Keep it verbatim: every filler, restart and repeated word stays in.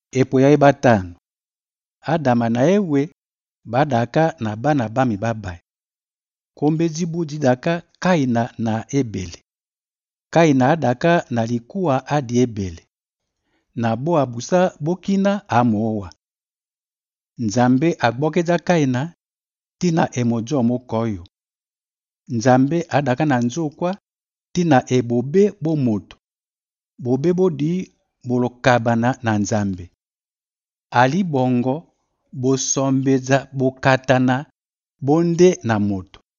epo ya batano. Adama na ewe badaka na bana bami babai. Kombe dibu didaka Kaina na Ebele. Kaina adaka na likuwa adi Ebele. Na bo abusa bokina amowa. Nzambe agbokeza Kaina tina emojo mokoyo. Nzambe adaka na nzokwa tina ebobe bo moto. Bobe bodi bolokabana na Nzambe. Ali bongo bosombeza bokatana bonde na moto.